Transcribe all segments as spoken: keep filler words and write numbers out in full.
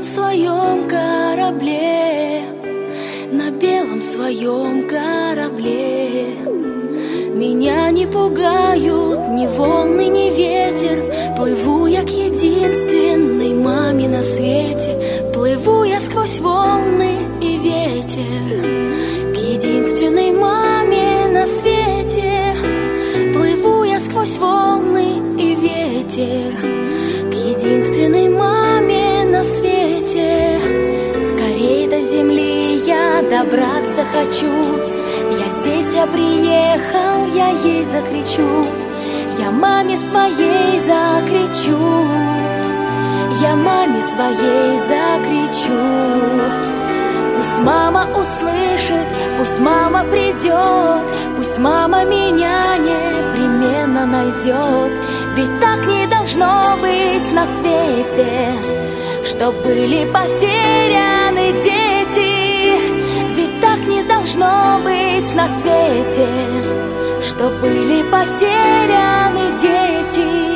белом своем корабле, на белом своем корабле. Меня не пугают ни волны, ни ветер. Плыву я к единственной маме на свете. Плыву я сквозь волны и ветер к единственной маме на свете. Плыву я сквозь волны и ветер к единственной маме на свете. Скорей до земли я добраться хочу. Я здесь, я приехал, я ей закричу. Я маме своей закричу. Я маме своей закричу. Пусть мама услышит, пусть мама придет, пусть мама меня непременно найдет. Ведь так не должно быть на свете, чтоб были потеряны дети. Ведь так не должно быть на свете, чтоб были потеряны дети.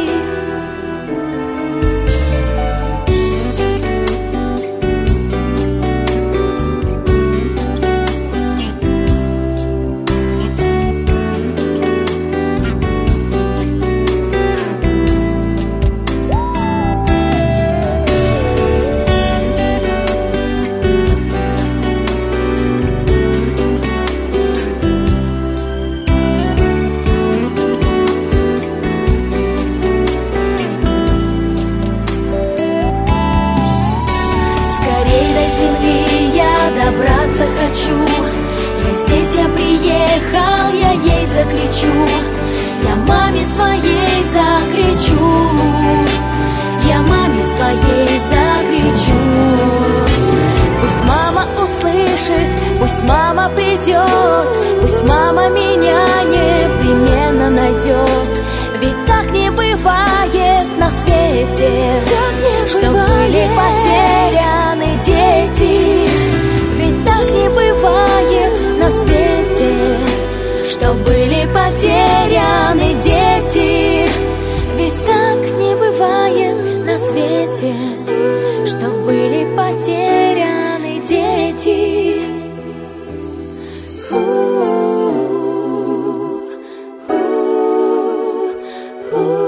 Добраться хочу. Я здесь, я приехал, я ей закричу. Я маме своей закричу. Я маме своей закричу. Пусть мама услышит, пусть мама придет, пусть мама меня непременно найдет. Ведь так не бывает на свете, что были потеряны дети. Так не бывает на свете, что были потеряны дети. Ведь так не бывает на свете, что были потеряны дети. У-у-у-у-у.